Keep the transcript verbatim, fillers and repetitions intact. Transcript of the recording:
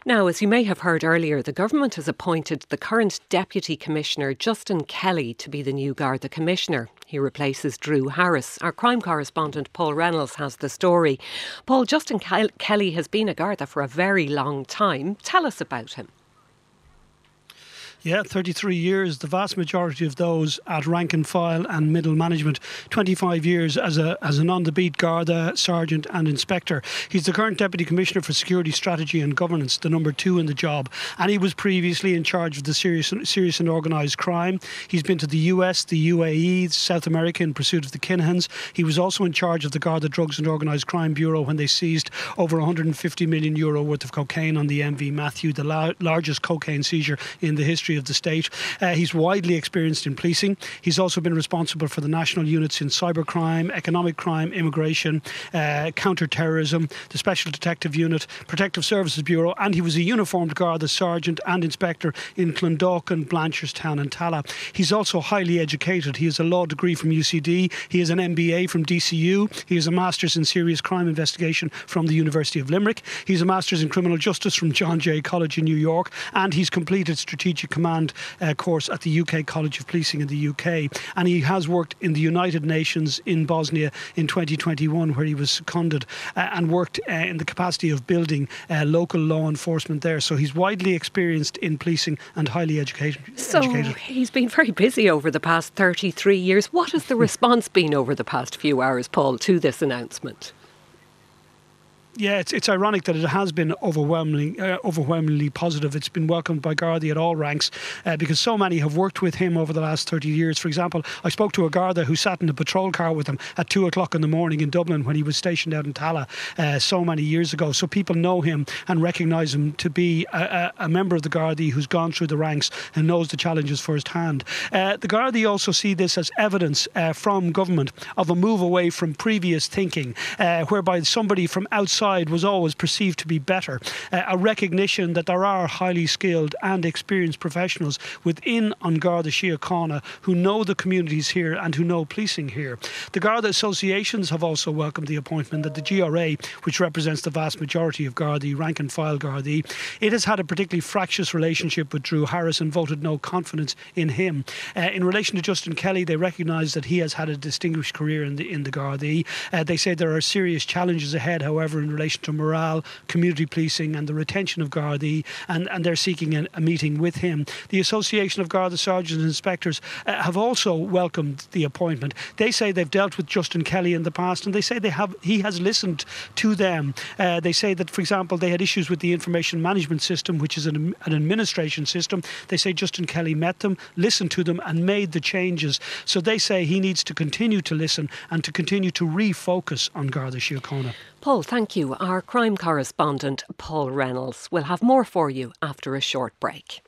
Now, as you may have heard earlier, the government has appointed the current Deputy Commissioner, Justin Kelly, to be the new Garda Commissioner. He replaces Drew Harris. Our crime correspondent Paul Reynolds has the story. Paul, Justin Ke- Kelly has been a Garda for a very long time. Tell us about him. Yeah, thirty-three years, the vast majority of those at rank and file and middle management. twenty-five years as a as an on-the-beat Garda, sergeant and inspector. He's the current Deputy Commissioner for Security, Strategy and Governance, the number two in the job. And he was previously in charge of the serious, serious and organised crime. He's been to the U S, the U A E, South America in pursuit of the Kinahans. He was also in charge of the Garda Drugs and Organised Crime Bureau when they seized over one hundred fifty million euro worth of cocaine on the M V Matthew, the la- largest cocaine seizure in the history of the state. Uh, he's widely experienced in policing. He's also been responsible for the national units in cybercrime, economic crime, immigration, uh, counter-terrorism, the Special Detective Unit, Protective Services Bureau, and he was a uniformed Garda sergeant and inspector in Clondalkin, Blanchardstown and Tala. He's also highly educated. He has a law degree from U C D. He has an M B A from D C U. He has a Masters in Serious Crime Investigation from the University of Limerick. He's a Masters in Criminal Justice from John Jay College in New York, and he's completed Strategic Command uh, course at the U K College of Policing in the U K. And he has worked in the United Nations in Bosnia in twenty twenty-one, where he was seconded uh, and worked uh, in the capacity of building uh, local law enforcement there. So he's widely experienced in policing and highly educated. So educated. He's been very busy over the past thirty-three years. What has the response been over the past few hours, Paul, to this announcement? Yeah, it's it's ironic that it has been overwhelmingly uh, overwhelmingly positive. It's been welcomed by Gardaí at all ranks uh, because so many have worked with him over the last thirty years. For example, I spoke to a Garda who sat in a patrol car with him at two o'clock in the morning in Dublin when he was stationed out in Tala uh, so many years ago. So people know him and recognise him to be a, a, a member of the Gardaí who's gone through the ranks and knows the challenges firsthand. Uh, the Gardaí also see this as evidence uh, from government of a move away from previous thinking, uh, whereby somebody from outside was always perceived to be better. Uh, a recognition that there are highly skilled and experienced professionals within An Garda Síochána who know the communities here and who know policing here. The Garda associations have also welcomed the appointment that the G R A, which represents the vast majority of Gardaí, rank and file Gardaí, it has had a particularly fractious relationship with Drew Harris and voted no confidence in him. Uh, in relation to Justin Kelly, they recognise that he has had a distinguished career in the in the Gardaí. Uh, they say there are serious challenges ahead, however, in relation to morale, community policing and the retention of Gardaí, and, and they're seeking a, a meeting with him. The Association of Garda Sergeants and Inspectors uh, have also welcomed the appointment. They say they've dealt with Justin Kelly in the past, and they say they have he has listened to them. Uh, they say that, for example, they had issues with the information management system, which is an, an administration system. They say Justin Kelly met them, listened to them and made the changes. So they say he needs to continue to listen and to continue to refocus on Garda Síochána. Paul, thank you. Our crime correspondent, Paul Reynolds, will have more for you after a short break.